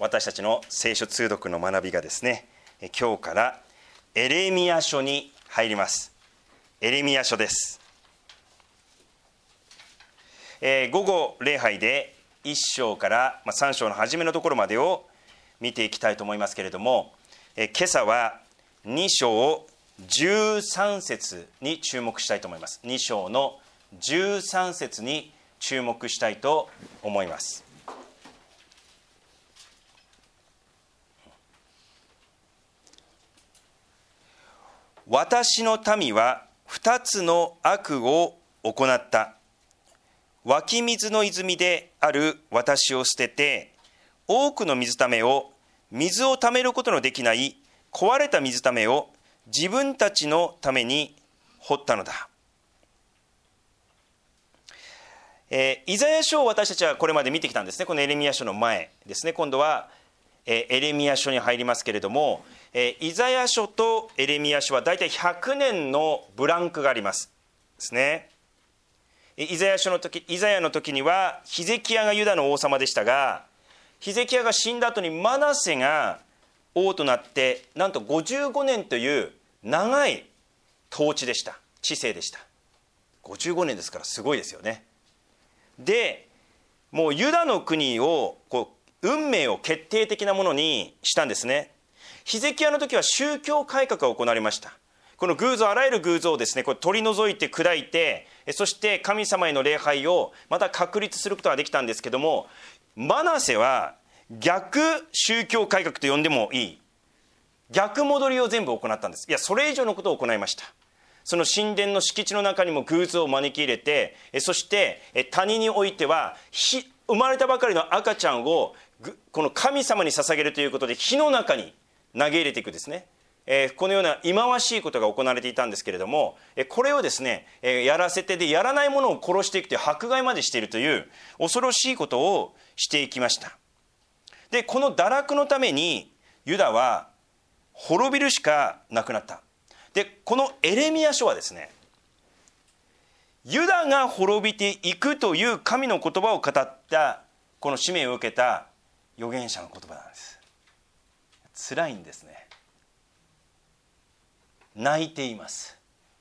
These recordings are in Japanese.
私たちの聖書通読の学びがですね、今日からエレミヤ書に入ります。エレミヤ書です。午後礼拝で1章から3章の初めのところまでを見ていきたいと思いますけれども、今朝は2章13節に注目したいと思います。2章の13節に注目したいと思います。私の民は2つの悪を行った。湧き水の泉である私を捨てて、多くの水ためを、水をためることのできない壊れた水ためを自分たちのために掘ったのだ。イザヤ書を私たちはこれまで見てきたんですね。このエレミヤ書の前ですね。今度はエレミヤ書に入りますけれども、イザヤ書とエレミヤ書はだいたい100年のブランクがありますですね。イザヤの時にはヒゼキヤがユダの王様でしたが、ヒゼキヤが死んだ後にマナセが王となって、なんと55年という長い統治でした。治世でした。55年ですからすごいですよね。で、もうユダの国を運命を決定的なものにしたんですね。ヒゼキヤの時は宗教改革が行われました。この偶像、あらゆる偶像をですね、取り除いて砕いて、そして神様への礼拝をまた確立することができたんですけども、マナセは逆宗教改革と呼んでもいい、逆戻りを全部行ったんです。いや、それ以上のことを行いました。その神殿の敷地の中にも偶像を招き入れて、そして谷においては生まれたばかりの赤ちゃんをこの神様に捧げるということで火の中に投げ入れていくですね、このような忌まわしいことが行われていたんですけれども、これをですね、やらせて、でやらないものを殺していくという迫害までしているという恐ろしいことをしていきました。で、この堕落のためにユダは滅びるしかなくなった。で、このエレミヤ書はですね、ユダが滅びていくという神の言葉を語ったこの使命を受けた預言者の言葉なんです。辛いんですね。泣いています。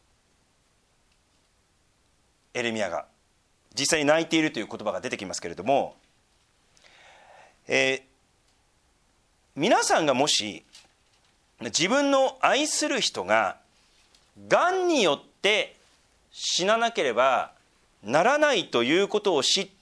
エレミヤが実際に泣いているという言葉が出てきますけれども、皆さんがもし自分の愛する人ががんによって死ななければならないということを知って、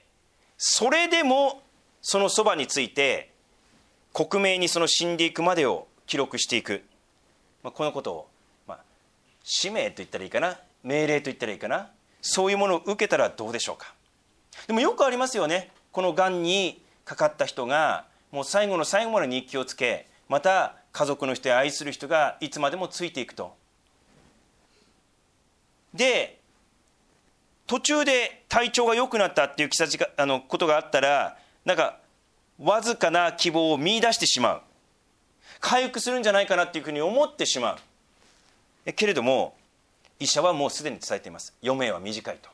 それでもそのそばについて克明にその死んでいくまでを記録していく、このことを、使命と言ったらいいかな、命令と言ったらいいかな、そういうものを受けたらどうでしょうか。でもよくありますよね。このがんにかかった人がもう最後の最後まで日記をつけ、また家族の人や愛する人がいつまでもついていくと。で、途中で体調が良くなったっていうことがあったら、なんかわずかな希望を見出してしまう、回復するんじゃないかなっていうふうに思ってしまう。けれども医者はもうすでに伝えています。余命は短いと。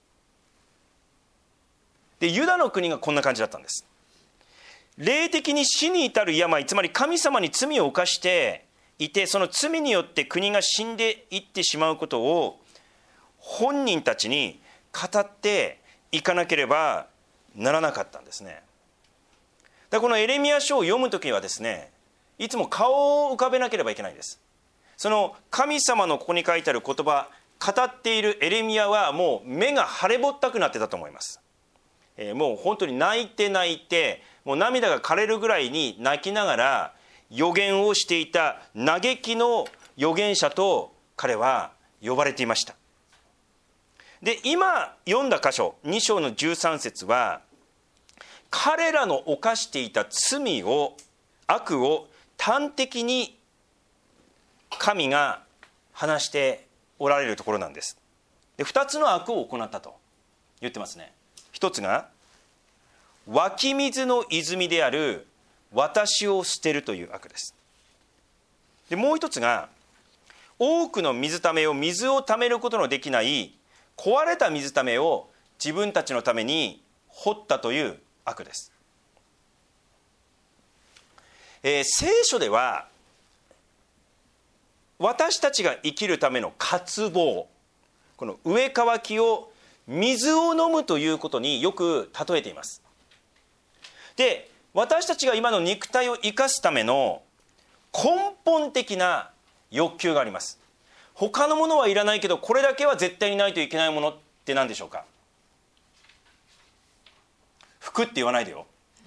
で、ユダの国がこんな感じだったんです。霊的に死に至る病、つまり神様に罪を犯していて、その罪によって国が死んでいってしまうことを本人たちに語っていかなければならなかったんですね。だからこのエレミヤ書を読むときはですね、いつも顔を浮かべなければいけないんです。その神様のここに書いてある言葉、語っているエレミヤはもう目が腫れぼったくなってたと思います。もう本当に泣いて、もう涙が枯れるぐらいに泣きながら預言をしていた嘆きの預言者と彼は呼ばれていました。で、今読んだ箇所2章の13節は、彼らの犯していた罪を、悪を端的に神が話しておられるところなんです。で、2つの悪を行ったと言ってますね。一つが湧き水の泉である私を捨てるという悪です。で、もう一つが多くの水ためを、水をためることのできない壊れた水ためを自分たちのために掘ったという悪です。 聖書では私たちが生きるための渇望、この上渇きを水を飲むということによく例えています。で、私たちが今の肉体を生かすための根本的な欲求があります。他のものはいらないけどこれだけは絶対にないといけないものって何でしょうか。服って言わないでよ。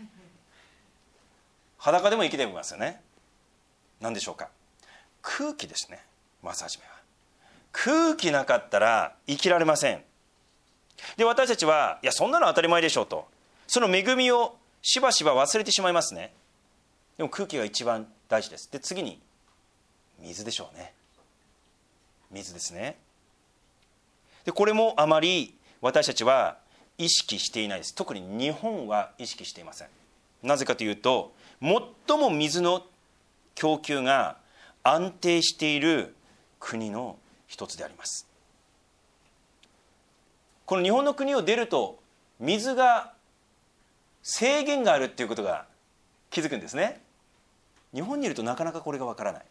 裸でも生きていますよね。何でしょうか。空気ですね。まずはじめは空気なかったら生きられません。で、私たちはいやそんなの当たり前でしょうと、その恵みをしばしば忘れてしまいますね。でも空気が一番大事です。で、次に水でしょうね。水ですね。で、これもあまり私たちは意識していないです。特に日本は意識していません。なぜかというと、最も水の供給が安定している国の一つであります。この日本の国を出ると水が制限があるっていうことが気づくんですね。日本にいるとなかなかこれがわからない。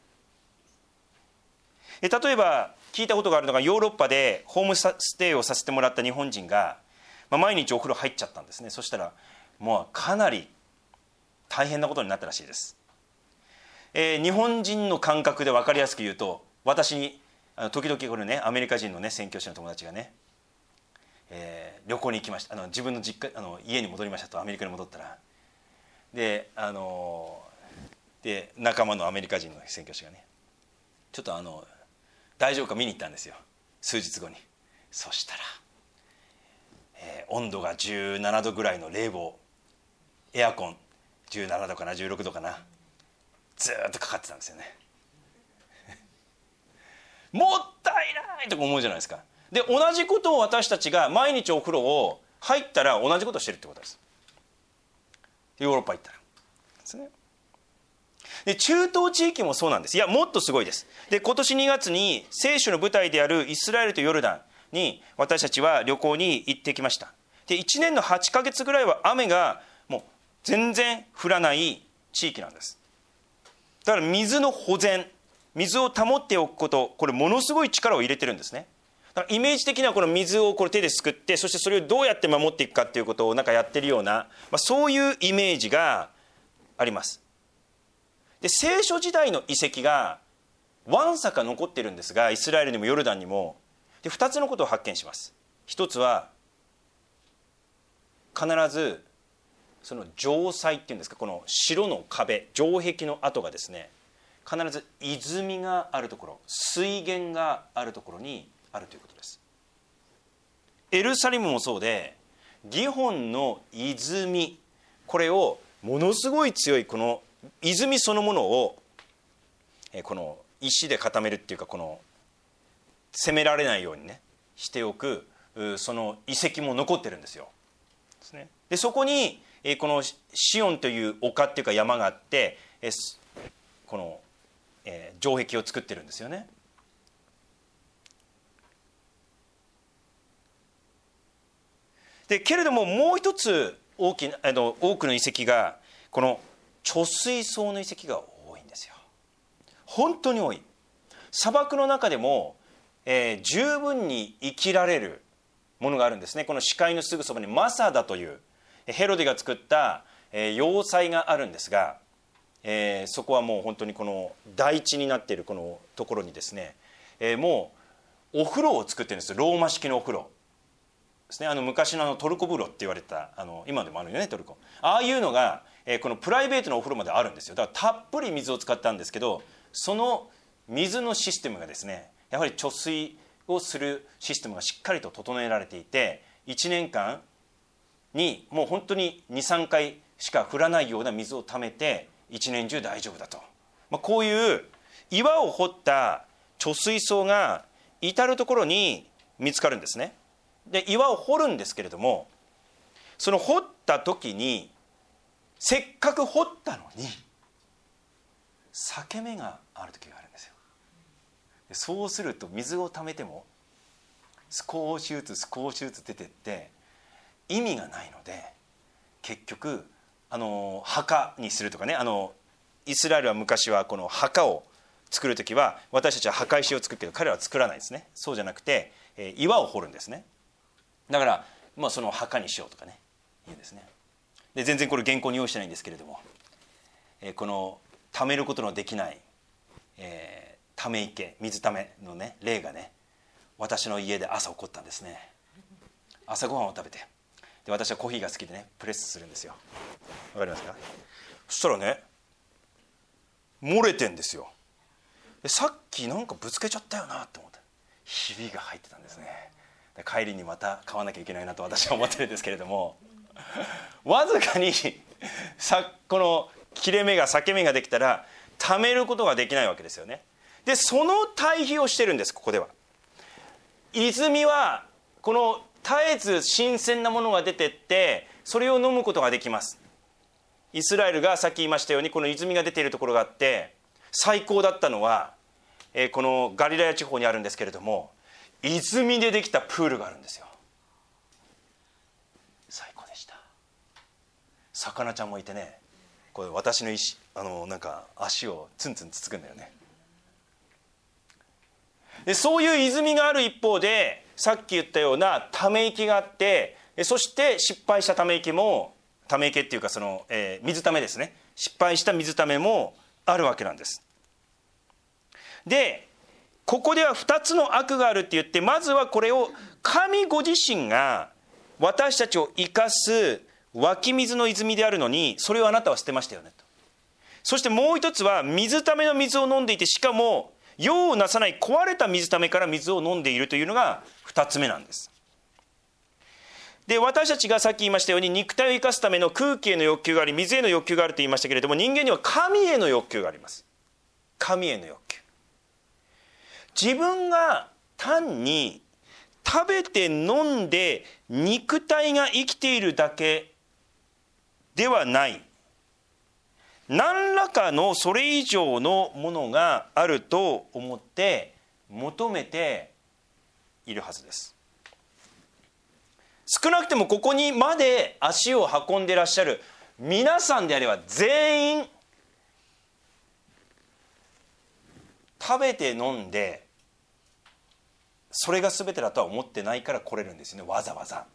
例えば聞いたことがあるのが、ヨーロッパでホームステイをさせてもらった日本人が、毎日お風呂入っちゃったんですね。そしたらもうかなり大変なことになったらしいです。日本人の感覚で分かりやすく言うと、私に時々これね、アメリカ人のね宣教師の友達がね、旅行に行きました。自分の実家家に戻りましたと。アメリカに戻ったらで、で仲間のアメリカ人の宣教師がね、ちょっと大丈夫か見に行ったんですよ、数日後に。そしたら、温度が17度ぐらいの冷房、エアコン17度かな16度かな、ずっとかかってたんですよね。もったいないとか思うじゃないですか。で、同じことを私たちが毎日お風呂を入ったら同じことをしてるってことです。ヨーロッパ行ったらですね。で、中東地域もそうなんです。いや、もっとすごいです。で、今年2月に聖書の舞台であるイスラエルとヨルダンに私たちは旅行に行ってきました。で、1年の8ヶ月ぐらいは雨がもう全然降らない地域なんです。だから水の保全、水を保っておくこと、これものすごい力を入れてるんですね。だからイメージ的にはこの水をこれ手ですくって、そしてそれをどうやって守っていくかっていうことをなんかやってるような、そういうイメージがあります。で、聖書時代の遺跡がわんさか残ってるんですが、イスラエルにもヨルダンにも。で、2つのことを発見します。一つは必ずその城塞っていうんですか、この城の壁、城壁の跡がですね、必ず泉があるところ、水源があるところにあるということです。エルサレムもそうで、ギホンの泉、これをものすごい強いこの泉そのものをこの石で固めるっていうか、この攻められないようにねしておく、その遺跡も残ってるんですよ。で、そこにこのシオンという丘っていうか山があって、この城壁を作ってるんですよね。で、けれどももう一つ多くの遺跡が、この貯水槽の遺跡が多いんですよ。本当に多い。砂漠の中でも、十分に生きられるものがあるんですね。この死海のすぐそばにマサダというヘロデが作った、要塞があるんですが、そこはもう本当にこの台地になっているこのところにですね、もうお風呂を作ってるんですよ。ローマ式のお風呂ですね。昔のトルコ風呂って言われた、今でもあるよね、トルコ。ああいうのが、このプライベートのお風呂まであるんですよ。だからたっぷり水を使ったんですけど、その水のシステムがですね、やはり貯水をするシステムがしっかりと整えられていて、1年間にもう本当に 2,3 回しか降らないような水をためて一年中大丈夫だと、こういう岩を掘った貯水槽が至る所に見つかるんですね。で、岩を掘るんですけれども、その掘った時にせっかく掘ったのに裂け目がある時があるんですよ。そうすると水をためても少しずつ少しずつ出てって意味がないので、結局墓にするとかね、 イスラエルは昔はこの墓を作るときは、私たちは墓石を作るけど彼らは作らないですね。そうじゃなくて、岩を掘るんですね。だから、その墓にしようとかね言うんですね。で全然これ原稿に用意してないんですけれども、この貯めることのできない、ため池、水ためのね例がね、私の家で朝起こったんですね。朝ごはんを食べて、で私はコーヒーが好きでねプレスするんですよ。わかりますか？そしたらね漏れてんですよ。でさっきなんかぶつけちゃったよなって思った。ひびが入ってたんですね。で帰りにまた買わなきゃいけないなと私は思ってるんですけれども、わずかにこの切れ目が裂け目ができたら貯めることができないわけですよね。でその対比をしてるんです。ここでは泉はこの絶えず新鮮なものが出てってそれを飲むことができます。イスラエルがさっき言いましたようにこの泉が出ているところがあって、最高だったのは、このガリラヤ地方にあるんですけれども、泉でできたプールがあるんですよ。最高でした。魚ちゃんもいてね、これ私のなんか足をツンツンつつくんだよね。でそういう泉がある一方で、さっき言ったようなため池があって、そして失敗したため池も、ため池っていうかその、水ためですね、失敗した水ためもあるわけなんです。でここでは2つの悪があるって言って、まずはこれを神ご自身が私たちを生かす湧き水の泉であるのに、それをあなたは捨てましたよねと。そしてもう一つは水ための水を飲んでいて、しかも用をなさない壊れた水ためから水を飲んでいるというのが2つ目なんです。で私たちがさっき言いましたように、肉体を生かすための空気への欲求があり、水への欲求があると言いましたけれども、人間には神への欲求があります。神への欲求。自分が単に食べて飲んで肉体が生きているだけではない、何らかのそれ以上のものがあると思って求めているはずです。少なくてもここにまで足を運んでいらっしゃる皆さんであれば全員食べて飲んでそれが全てだとは思ってないから来れるんですよね、わざわざ。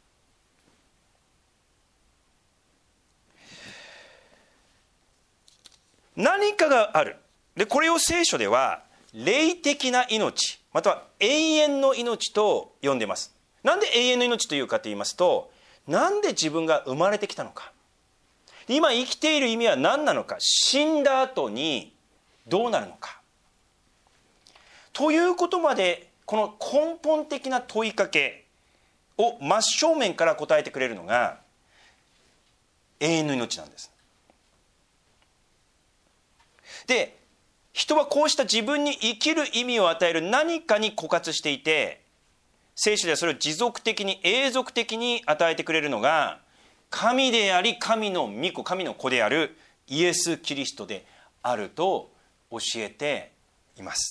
何かがある。でこれを聖書では霊的な命、または永遠の命と呼んでいます。なんで永遠の命というかと言いますと、なんで自分が生まれてきたのか、今生きている意味は何なのか、死んだ後にどうなるのかということまで、この根本的な問いかけを真正面から答えてくれるのが永遠の命なんです。で人はこうした自分に生きる意味を与える何かに枯渇していて、聖書ではそれを持続的に永続的に与えてくれるのが神であり、神の御子、神の子であるイエス・キリストであると教えています。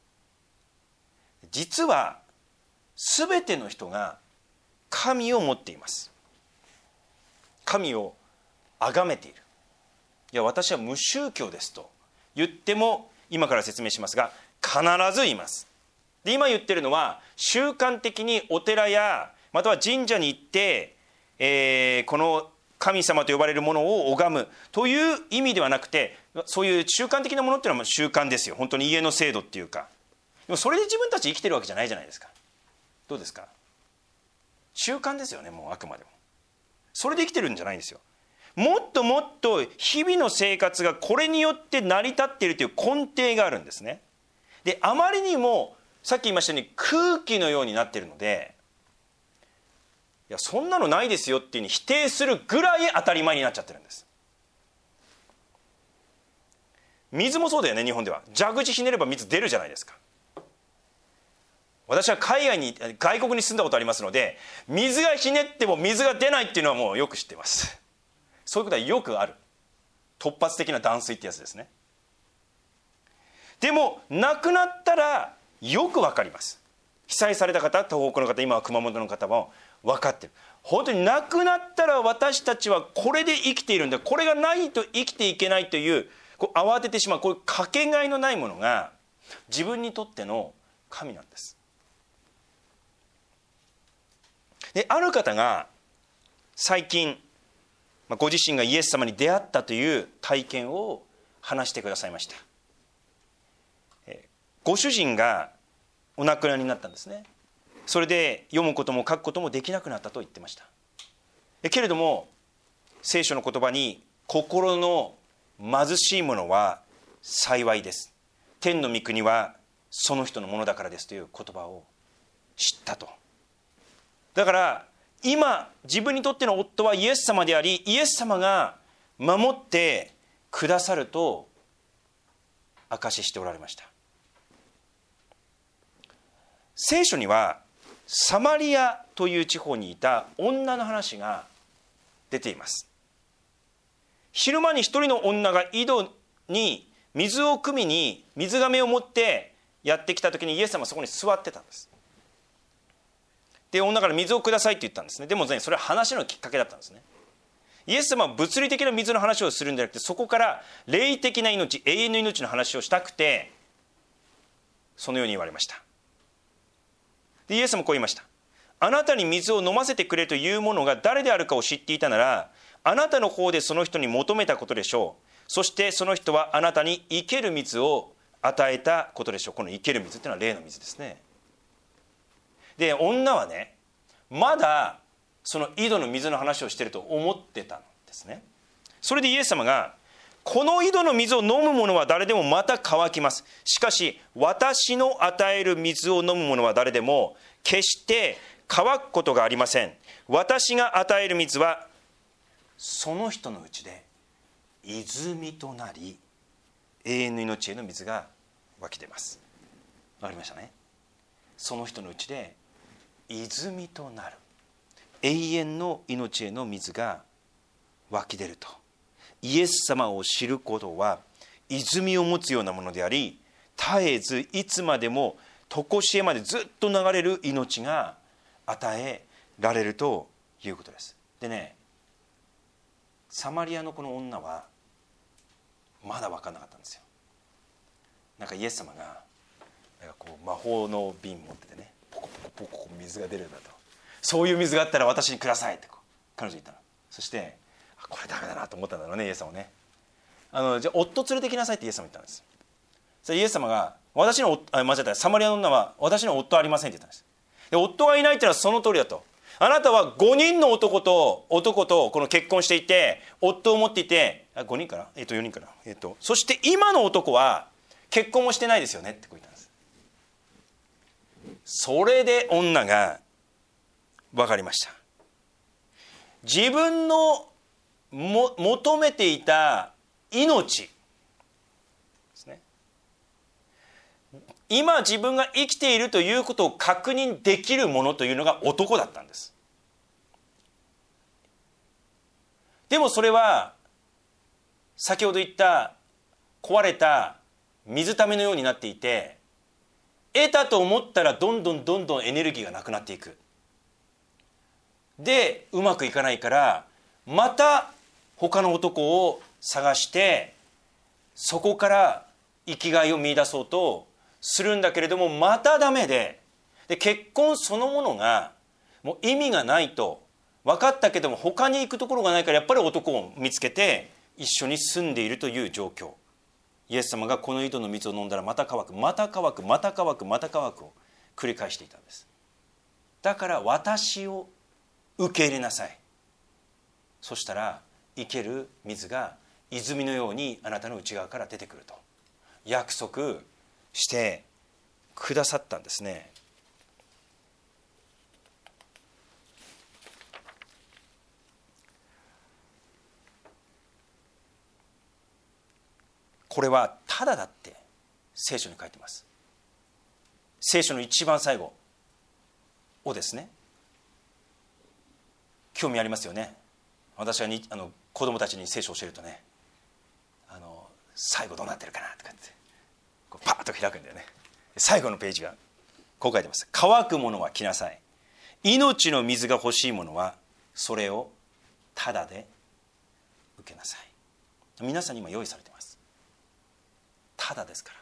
実は全ての人が神を持っています。神を崇めている。いや私は無宗教ですと言っても、今から説明しますが必ず言います。で今言ってるのは習慣的にお寺やまたは神社に行って、この神様と呼ばれるものを拝むという意味ではなくて、そういう習慣的なものっていうのは習慣ですよ。本当に家の制度っていうか。でもそれで自分たち生きてるわけじゃないじゃないですか。どうですか？習慣ですよね。もうあくまでもそれで生きてるんじゃないんですよ。もっともっと日々の生活がこれによって成り立っているという根底があるんですね。であまりにもさっき言いましたように空気のようになっているので、いやそんなのないですよっていうふうに否定するぐらい当たり前になっちゃってるんです。水もそうだよね。日本では蛇口ひねれば水出るじゃないですか。私は外国に住んだことありますので、水がひねっても水が出ないっていうのはもうよく知っています。そういうことはよくある突発的な断水ってやつですね。でもなくなったらよく分かります。被災された方、東北の方、今は熊本の方も分かってる。本当になくなったら私たちはこれで生きているんだ、これがないと生きていけないという慌ててしまう、こういうかけがえのないものが自分にとっての神なんです。で、ある方が最近ご自身がイエス様に出会ったという体験を話してくださいました。ご主人がお亡くなりになったんですね。それで読むことも書くこともできなくなったと言ってました。けれども聖書の言葉に、心の貧しいものは幸いです、天の御国はその人のものだからですという言葉を知ったと。だから今自分にとっての夫はイエス様であり、イエス様が守ってくださると証ししておられました。聖書にはサマリアという地方にいた女の話が出ています。昼間に一人の女が井戸に水を汲みに水がめを持ってやってきた時に、イエス様はそこに座ってたんです。で、女から水をくださいって言ったんですね。でもそれは話のきっかけだったんですね。イエス様は物理的な水の話をするんじゃなくて、そこから霊的な命、永遠の命の話をしたくて、そのように言われました。で、イエスもこう言いました。あなたに水を飲ませてくれというものが誰であるかを知っていたなら、あなたの方でその人に求めたことでしょう。そしてその人はあなたに生ける水を与えたことでしょう。この生ける水というのは霊の水ですね。で、女はね、まだその井戸の水の話をしていると思ってたんですね。それでイエス様が、この井戸の水を飲む者は誰でもまた乾きます。しかし私の与える水を飲む者は誰でも決して乾くことがありません。私が与える水はその人のうちで泉となり、永遠の命への水が湧き出ます。わかりましたね。その人のうちで泉となる永遠の命への水が湧き出ると。イエス様を知ることは泉を持つようなものであり、絶えずいつまでも常しえまでずっと流れる命が与えられるということです。でね、サマリアのこの女はまだ分からなかったんですよ。なんかイエス様がこう魔法の瓶持っててね、ポコポコポコ水が出るんだと。そういう水があったら私にくださいって彼女言ったの。そしてこれダメだなと思ったんだろうね、イエス様ね。じゃあ夫連れてきなさいってイエス様言ったんです。それイエス様が、間違えた、サマリアの女は私の夫はありませんって言ったんです。で、夫がいないっていうのはその通りだと。あなたは5人の男とこの結婚していて、夫を持っていて、5人かな、4人かな、そして今の男は結婚もしてないですよねってこう言ったんです。それで女が分かりました。自分の求めていた命ですね。今自分が生きているということを確認できるものというのが男だったんです。でもそれは先ほど言った壊れた水ためのようになっていて、得たと思ったらどんどんエネルギーがなくなっていく。で、うまくいかないからまた他の男を探して、そこから生きがいを見出そうとするんだけれども、またダメで、結婚そのものがもう意味がないと分かったけども、他に行くところがないからやっぱり男を見つけて一緒に住んでいるという状況。イエス様がこの井戸の水を飲んだらまた乾く、また乾く、また乾く、また乾くを繰り返していたんです。だから私を受け入れなさい。そしたら生ける水が泉のようにあなたの内側から出てくると約束してくださったんですね。これはただだって聖書に書いてます。聖書の一番最後をですね、興味ありますよね。私が子供たちに聖書を教えるとね、最後どうなってるかなとかってこうパーッと開くんだよね。最後のページがこう書いてます。乾くものは来なさい。命の水が欲しいものはそれをただで受けなさい。皆さんに今用意されています。 ただですから。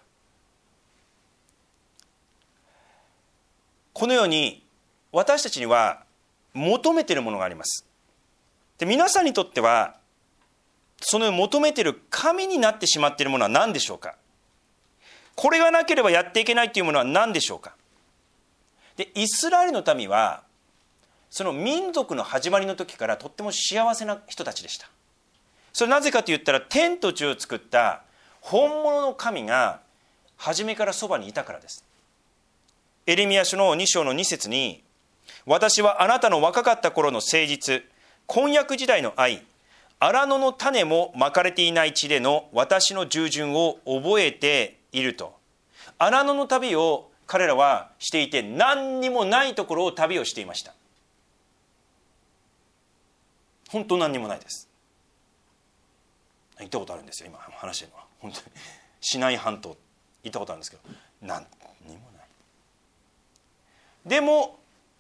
このように私たちには求めているものがあります。で、皆さんにとってはその求めている神になってしまっているものは何でしょうか。これがなければやっていけないというものは何でしょうか。で、イスラエルの民はその民族の始まりの時からとっても幸せな人たちでした。それなぜかと言ったら、天と地を作った本物の神が初めからそばにいたからです。エレミヤ書の2章の2節に、私はあなたの若かった頃の誠実、婚約時代の愛、荒野の種もまかれていない地での私の従順を覚えていると。荒野の旅を彼らはしていて、何にもないところを旅をしていました。本当何にもないです。行ったことあるんですよ、今話してるのは。本当にシナイ半島行ったことあるんですけど、何にもない。でも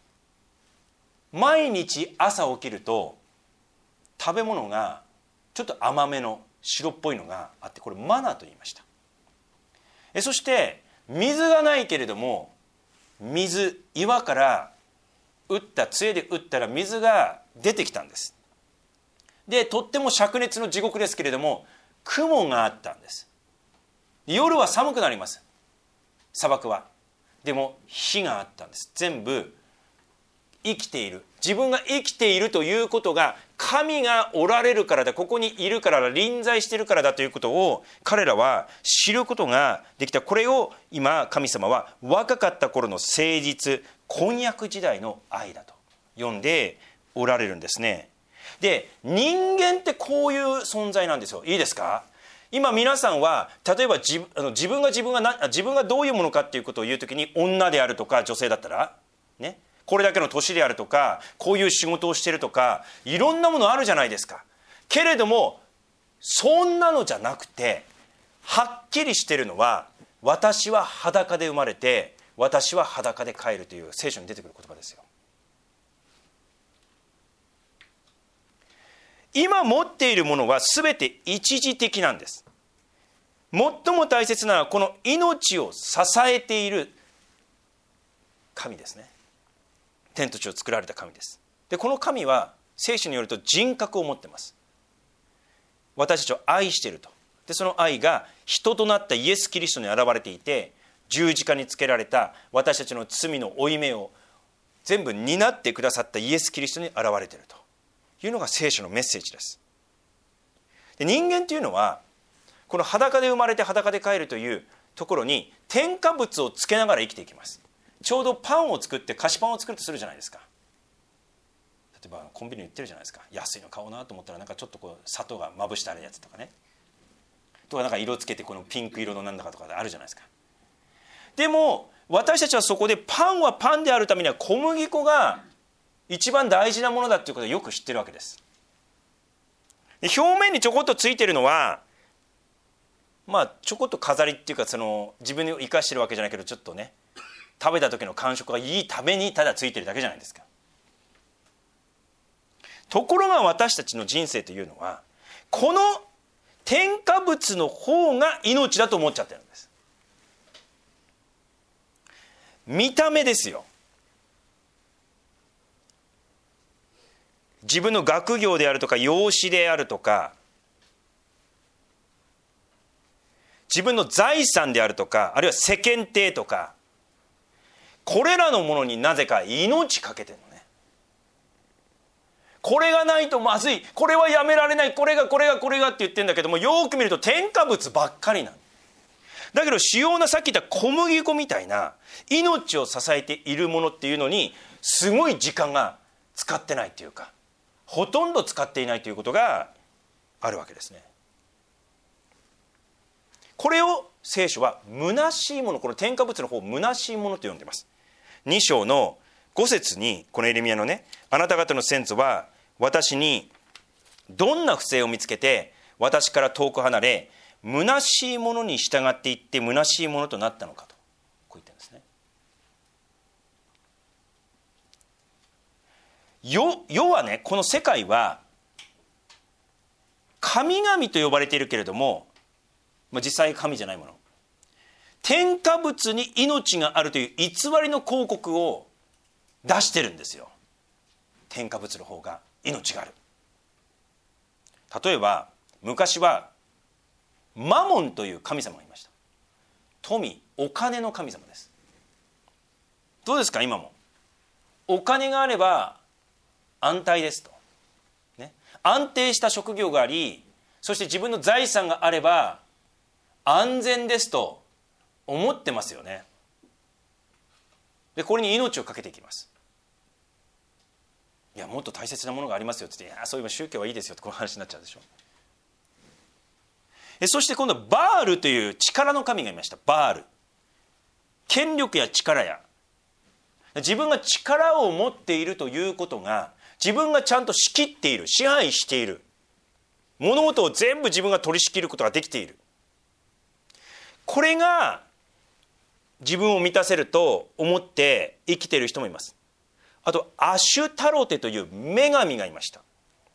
毎日朝起きると食べ物がちょっと甘めの白っぽいのがあって、これマナと言いました。そして水がないけれども、岩から杖で打ったら水が出てきたんです。で、とっても灼熱の地獄ですけれども、雲があったんです。夜は寒くなります、砂漠は。でも火があったんです。全部生きている、自分が生きているということが神がおられるからだ、ここにいるからだ、臨在しているからだということを彼らは知ることができた。これを今神様は若かった頃の誠実、婚約時代の愛だと呼んでおられるんですね。で、人間ってこういう存在なんですよ。いいですか。今皆さんは例えば自分がどういうものかっていうことを言うときに、女であるとか女性だったらね、これだけの年であるとか、こういう仕事をしているとか、いろんなものあるじゃないですか。けれどもそんなのじゃなくて、はっきりしているのは、私は裸で生まれて私は裸で帰るという聖書に出てくる言葉ですよ。今持っているものは全て一時的なんです。最も大切なのはこの命を支えている神ですね。天と地を作られた神です。で、この神は聖書によると人格を持っています。私たちを愛していると。で、その愛が人となったイエス・キリストに現れていて、十字架につけられた私たちの罪の負い目を全部担ってくださったイエス・キリストに現れているというのが聖書のメッセージです。で、人間というのはこの裸で生まれて裸で帰るというところに添加物をつけながら生きていきます。ちょうどパンを作って菓子パンを作るとするじゃないですか。例えばコンビニに売ってるじゃないですか。安いの買おうなと思ったら、なんかちょっとこう砂糖がまぶしてあるやつとかね、とかなんか色つけてこのピンク色のなんだかとかあるじゃないですか。でも私たちはそこでパンはパンであるためには小麦粉が一番大事なものだということをよく知ってるわけです。で、表面にちょこっとついてるのはちょこっと飾りっていうか、その自分に生かしてるわけじゃないけど、ちょっとね、食べた時の感触がいいためにただついてるだけじゃないですか。ところが私たちの人生というのは、この添加物の方が命だと思っちゃってるんです。見た目ですよ。自分の学業であるとか容姿であるとか、自分の財産であるとか、あるいは世間体とか、これらのものになぜか命かけてるのね。これがないとまずい、これはやめられない、これがって言ってるんだけども、よく見ると添加物ばっかりなの。だけど主要なさっき言った小麦粉みたいな命を支えているものっていうのにすごい時間が使ってないというか、ほとんど使っていないということがあるわけですね。これを聖書は虚しいもの、この添加物の方を虚しいものと呼んでいます。2章の5節にこのエレミヤのね、あなた方の先祖は私にどんな不正を見つけて私から遠く離れ、虚しいものに従っていって虚しいものとなったのかと、こう言ってるんですね。世はね、この世界は神々と呼ばれているけれども、実際神じゃないもの、 添加物に命があるという偽りの広告を出してるんですよ。添加物の方が命がある。例えば昔はマモンという神様がいました。富、お金の神様です。どうですか今も。お金があれば安泰ですと、ね、安定した職業があり、そして自分の財産があれば安全ですと思ってますよね。でこれに命をかけていきます。いやもっと大切なものがありますよって言って、いやそういえば宗教はいいですよってこの話になっちゃうでしょ。そして今度はバールという力の神がいました。バール、権力や力や、自分が力を持っているということが、自分がちゃんと仕切っている、支配している、物事を全部自分が取り仕切ることができている、これが自分を満たせると思って生きている人もいます。あとアシュタロテという女神がいました。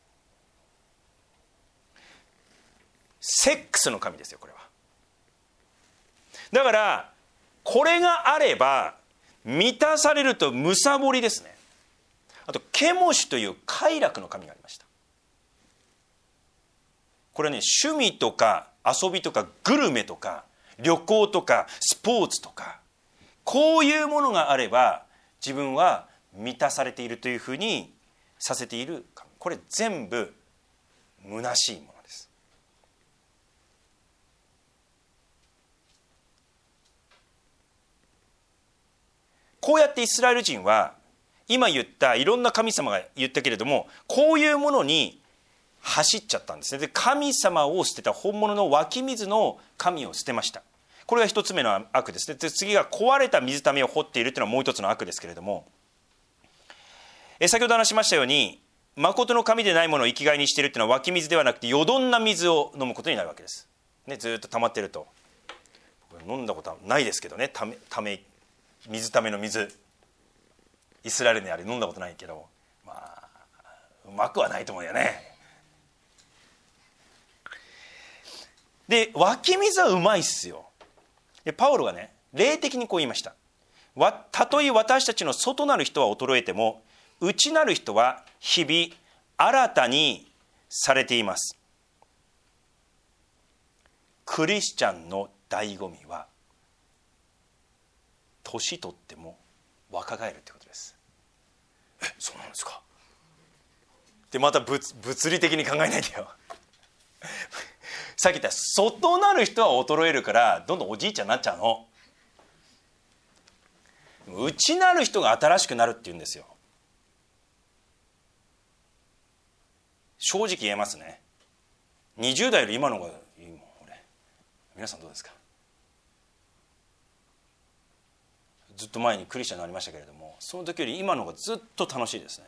セックスの神ですよこれは。だからこれがあれば満たされるとむさぼりですね。あとケモシュという快楽の神がありました。これはね、趣味とか遊びとかグルメとか旅行とかスポーツとか、こういうものがあれば自分は満たされているというふうにさせている神。これ全部虚しいものです。こうやってイスラエル人は今言ったいろんな神様が言ったけれども、こういうものに走っちゃったんですね。で神様を捨てた、本物の湧き水の神を捨てました。これが一つ目の悪ですね。で次が壊れた水ためを掘っているというのはもう一つの悪ですけれども、先ほど話しましたように、誠の神でないものを生きがいにしているというのは湧き水ではなくてよどんな水を飲むことになるわけです、ね、ずっと溜まっていると。飲んだことはないですけどね、水ための水、イスラエルにあれ飲んだことないけど、まあうまくはないと思うよね。で湧き水はうまいっすよ。でパウロがね、霊的にこう言いました。たとえ私たちの外なる人は衰えても内なる人は日々新たにされています。クリスチャンの醍醐味は年取っても若返るってことです。そうなんですか。でまた物理的に考えないでよさっき言った外なる人は衰えるからどんどんおじいちゃんになっちゃうの。内なる人が新しくなるっていうんですよ。正直言えますね。20代より今の方がいいもん俺。皆さんどうですか。ずっと前にクリスチャンになりましたけれども、その時より今の方がずっと楽しいですね。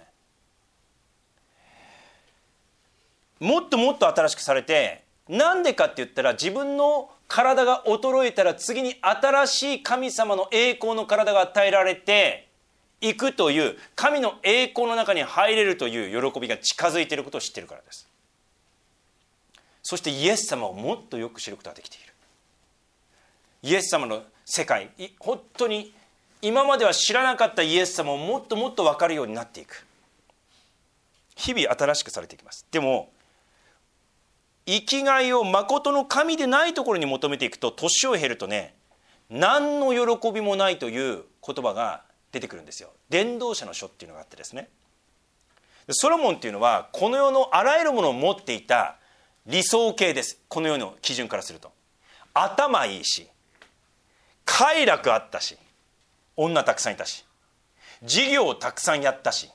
もっともっと新しくされて、なんでかって言ったら、自分の体が衰えたら次に新しい神様の栄光の体が与えられていくという、神の栄光の中に入れるという喜びが近づいていることを知っているからです。そしてイエス様をもっとよく知ることができている。イエス様の世界、本当に今までは知らなかったイエス様をもっともっと分かるようになっていく。日々新しくされていきます。でも生きがいを誠の神でないところに求めていくと、年を経るとね、何の喜びもないという言葉が出てくるんですよ。伝道者の書っていうのがあってですね、ソロモンっていうのはこの世のあらゆるものを持っていた理想形です。この世の基準からすると頭いいし、快楽あったし、女たくさんいたし、事業をたくさんやったし、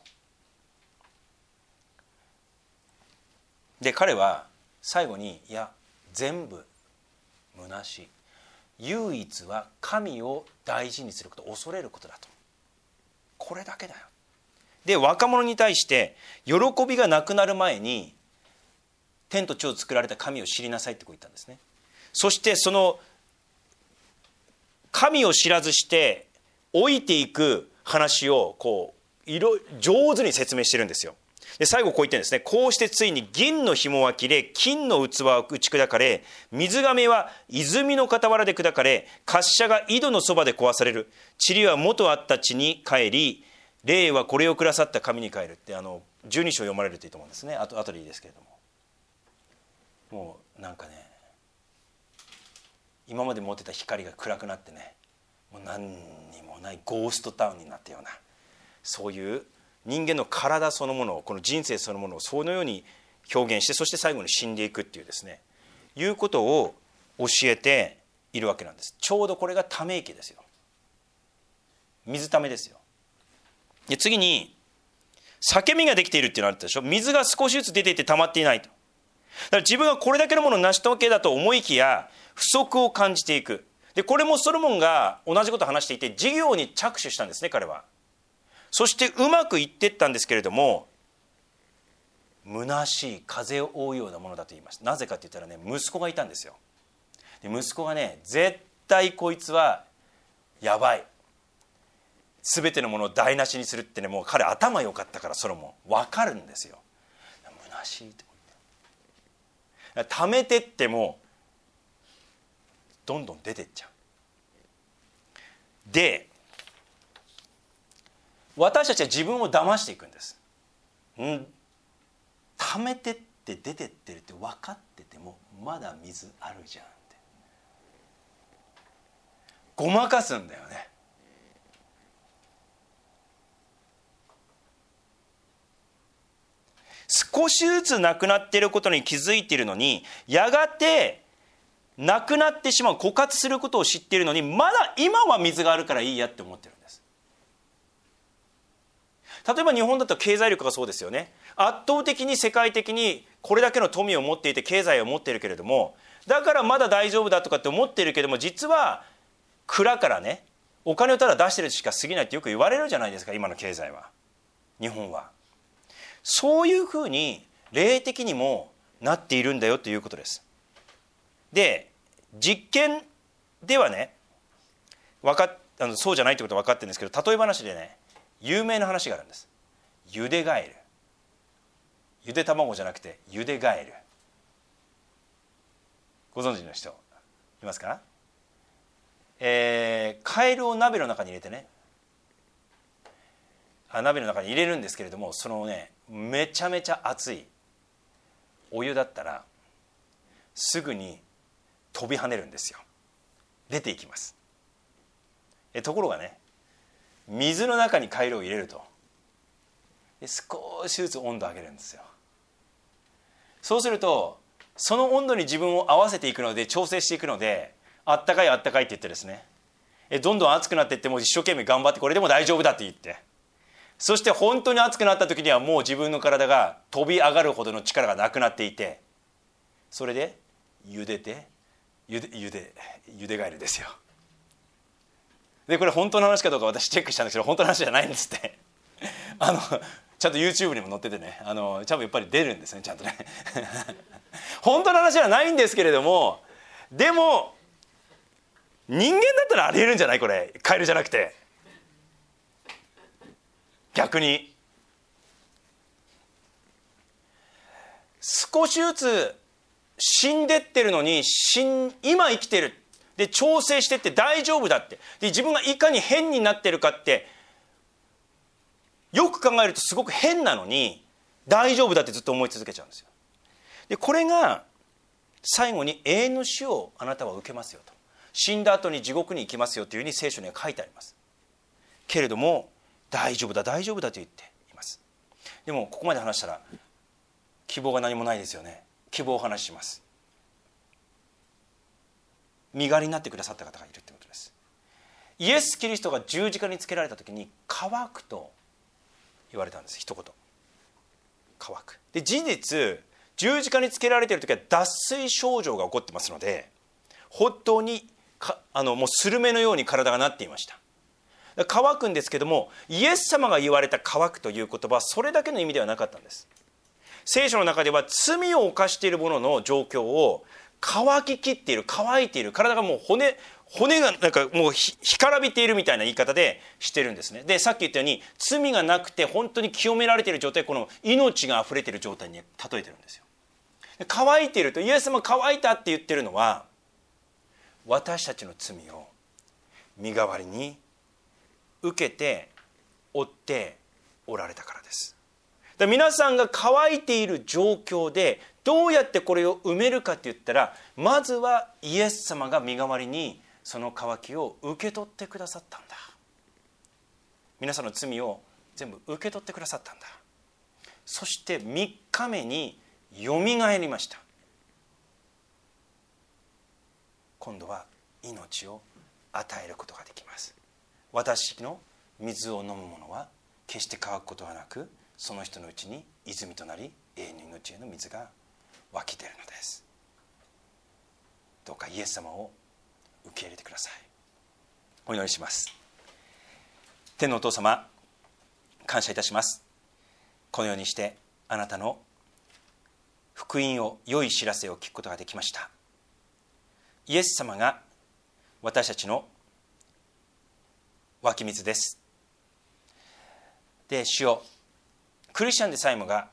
で彼は最後に、いや全部虚しい、唯一は神を大事にすること、恐れることだと、これだけだよ。で若者に対して喜びがなくなる前に天と地を作られた神を知りなさいってこう言ったんですね。そしてその神を知らずして老いていく話をこう上手に説明してるんですよ。 で最後こう言ってるんですね。こうしてついに銀の紐は切れ、金の器は打ち砕かれ、水がめは泉の傍らで砕かれ、滑車が井戸のそばで壊される。塵は元あった地に帰り、霊はこれをくださった神に帰るって、12章読まれるといいと思うんですね。あとでいいですけれども、もうなんかね、今まで持ってた光が暗くなってね、もう何にもないゴーストタウンになったような、そういう人間の体そのものを、この人生そのものをそのように表現して、そして最後に死んでいくっていうですね、いうことを教えているわけなんです。ちょうどこれがため池ですよ。水ためですよ。で次に裂け目ができているっていうのがあったでしょ。水が少しずつ出ていて溜まっていないと。だから自分がこれだけのものを成し遂げだと思いきや不足を感じていく。でこれもソロモンが同じことを話していて、事業に着手したんですね、彼は。そしてうまくいっていったんですけれども、虚しい風を追うようなものだと言います。なぜかって言ったらね、息子がいたんですよ。で息子がね、絶対こいつはやばい、全てのものを台無しにするってね、もう彼頭良かったから、ソロモン分かるんですよ。虚しいって思って、貯めてってもどんどん出てっちゃう。で私たちは自分を騙していくんです。貯めてって出てってるって分かってても、まだ水あるじゃんってごまかすんだよね。少しずつなくなっていることに気づいているのに、やがてなくなってしまう、枯渇することを知っているのに、まだ今は水があるからいいやって思ってるんです。例えば日本だと経済力がそうですよね。圧倒的に世界的にこれだけの富を持っていて、経済を持っているけれども、だからまだ大丈夫だとかって思っているけれども、実は蔵からね、お金をただ出してるしか過ぎないってよく言われるじゃないですか、今の経済は、日本は。そういうふうに霊的にもなっているんだよということです。で実験ではね、そうじゃないってことは分かってるんですけど、例え話でね、有名な話があるんです。ゆでガエル。ゆで卵じゃなくてゆでガエル。ご存知の人いますか？カエルを鍋の中に入れてね、鍋の中に入れるんですけれども、そのね、めちゃめちゃ熱いお湯だったらすぐに飛び跳ねるんですよ。出ていきます。ところがね、水の中にカエルを入れると、少しずつ温度を上げるんですよ。そうするとその温度に自分を合わせていくので、調整していくので、あったかいあったかいって言ってですね、どんどん熱くなっていって、もう一生懸命頑張って、これでも大丈夫だって言って、そして本当に熱くなった時にはもう自分の体が飛び上がるほどの力がなくなっていて、それで茹でてゆでガエルですよ。でこれ本当の話かどうか私チェックしたんですけど、本当の話じゃないんですってちゃんと YouTube にも載っててね、ちゃんとやっぱり出るんですね、ちゃんとね本当の話じゃないんですけれども、でも人間だったらありえるんじゃない、これカエルじゃなくて。逆に少しずつ死んでってるのに、今生きてるで調整してって大丈夫だって、で自分がいかに変になってるかってよく考えるとすごく変なのに大丈夫だってずっと思い続けちゃうんですよ。でこれが最後に永遠の死をあなたは受けますよと、死んだ後に地獄に行きますよというふうに聖書には書いてありますけれども、大丈夫だ大丈夫だと言っています。でもここまで話したら希望が何もないですよね。希望を話します。身代わりになってくださった方がいるということです。イエス・キリストが十字架につけられた時に乾くと言われたんです。一言乾く。で事実十字架につけられている時は脱水症状が起こってますので、本当にもうスルメのように体がなっていました。乾くんですけども、イエス様が言われた乾くという言葉はそれだけの意味ではなかったんです。聖書の中では罪を犯している者の状況を乾ききっている、乾いている、体がもう骨がなんかもう干からびているみたいな言い方でしてるんですね。で、さっき言ったように罪がなくて本当に清められている状態、この命があふれている状態に例えてるんですよ。乾いていると、イエス様乾いたって言ってるのは、私たちの罪を身代わりに受けて負っておられたからです。皆さんが乾いている状況でどうやってこれを埋めるかって言ったら、まずはイエス様が身代わりにその渇きを受け取ってくださったんだ。皆さんの罪を全部受け取ってくださったんだ。そして3日目によみがえりました。今度は命を与えることができます。私の水を飲む者は決して乾くことはなく、その人のうちに泉となり永遠の命への水が湧き出るのです。どうかイエス様を受け入れてください。お祈りします。天のお父様、感謝いたします。このようにしてあなたの福音を、良い知らせを聞くことができました。イエス様が私たちの湧き水です。で、主よ、クリスチャンでさえもが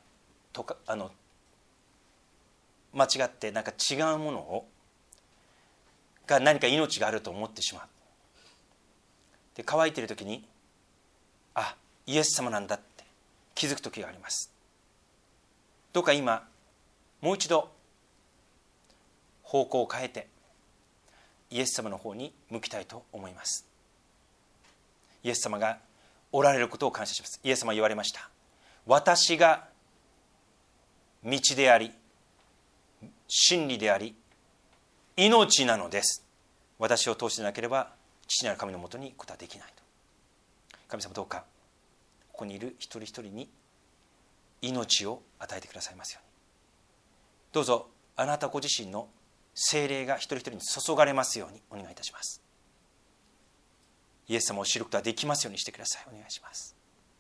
間違ってなんか違うものが何か命があると思ってしまう。で、乾いている時に、あ、イエス様なんだって気づく時があります。どうか今もう一度方向を変えてイエス様の方に向きたいと思います。イエス様がおられることを感謝します。イエス様は言われました。私が道であり真理であり命なのです。私を通してなければ父なる神のもとに行くことはできないと。神様、どうかここにいる一人一人に命を与えてくださいますように。どうぞあなたご自身の聖霊が一人一人に注がれますようにお願いいたします。イエス様を知ることができますようにしてください。お願いします。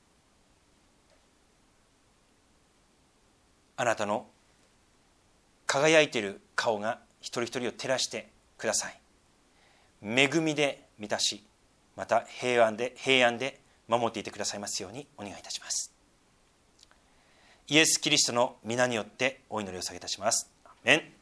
あなたの輝いている顔が一人一人を照らしてください。恵みで満たし、また平安で守っていてくださいますようにお願いいたします。イエス・キリストの皆によってお祈りを下げいたします。アーメン。